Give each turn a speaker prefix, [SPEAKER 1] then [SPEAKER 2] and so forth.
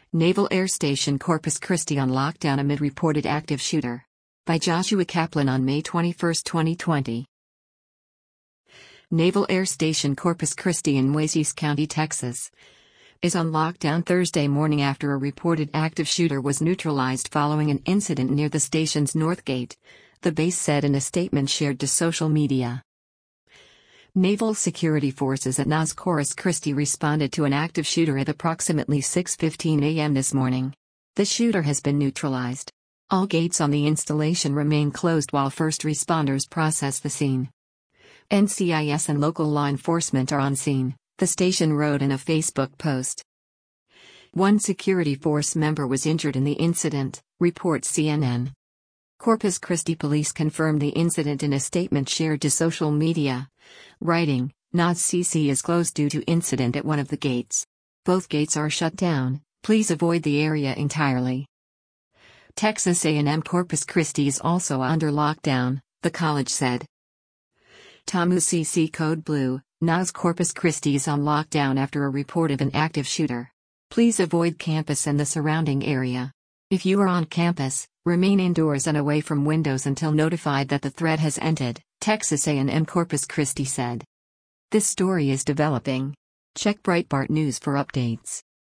[SPEAKER 1] Naval Air Station Corpus Christi on lockdown amid reported active shooter. By Joshua Kaplan on May 21, 2020. Naval Air Station Corpus Christi in Nueces County, Texas, is on lockdown Thursday morning after a reported active shooter was neutralized following an incident near the station's north gate, the base said in a statement shared to social media. Naval security forces at NAS Corpus Christi responded to an active shooter at approximately 6:15 a.m. this morning. The shooter has been neutralized. All gates on the installation remain closed while first responders process the scene. NCIS and local law enforcement are on scene, the station wrote in a Facebook post. One security force member was injured in the incident, reports CNN. Corpus Christi police confirmed the incident in a statement shared to social media, writing, "NAS CC is closed due to incident at one of the gates. Both gates are shut down, please avoid the area entirely." Texas A&M Corpus Christi is also under lockdown, the college said. TAMU CC Code Blue, NAS Corpus Christi is on lockdown after a report of an active shooter. Please avoid campus and the surrounding area. If you are on campus, remain indoors and away from windows until notified that the threat has ended, Texas A&M Corpus Christi said. This story is developing. Check Breitbart News for updates.